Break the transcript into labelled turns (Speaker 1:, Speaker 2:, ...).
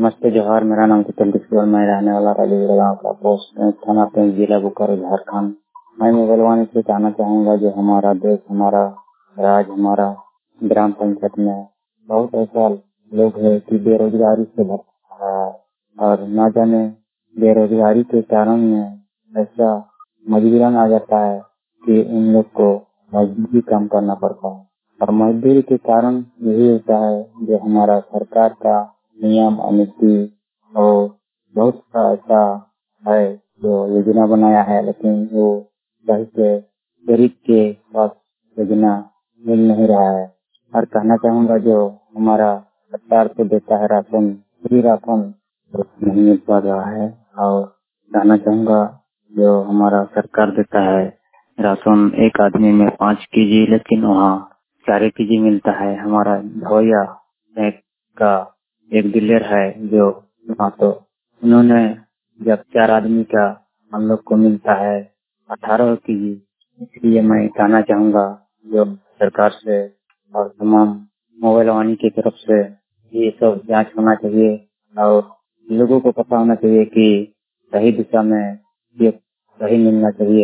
Speaker 1: नमस्ते जोहार। मेरा नाम कुतुल, मैं रहने वाला राजगढ़ गाँव का, पोस्ट थाना पेंच, जिला बोकारो, झारखंड। मैं मोबाइल वाणी से कहना चाहूँगा जो हमारा देश, हमारा राज्य, हमारा ग्राम पंचायत में बहुत ऐसा लोग है कि बेरोजगारी से भटक रहा है और न जाने बेरोजगारी के कारण में ऐसा मजबूरन आ जाता है कि उन लोग को मजदूरी काम करना पड़ता है। और मजदूरी के कारण यही होता है जो हमारा सरकार का नियम नीति और बहुत सा ऐसा है जो योजना बनाया है, लेकिन वो सही से गरीब के पास योजना मिल नहीं रहा है। और कहना चाहूँगा जो हमारा सरकार को देता है राशन, फ्री राशन तो नहीं मिल पा रहा है। और कहना चाहूँगा जो हमारा सरकार देता है राशन एक आदमी में 5 केजी, लेकिन वहाँ 4 केजी मिलता है। हमारा धोया का एक डीलर है जो वहाँ तो उन्होंने जब 4 आदमी का हम लोग को मिलता है 18 केजी। इसलिए मैं कहना चाहूँगा जो सरकार से और तमाम मोबाइल वाणी की तरफ से ये सब जांच होना चाहिए और लोगों को पता होना चाहिए कि सही दिशा में ये सही मिलना चाहिए।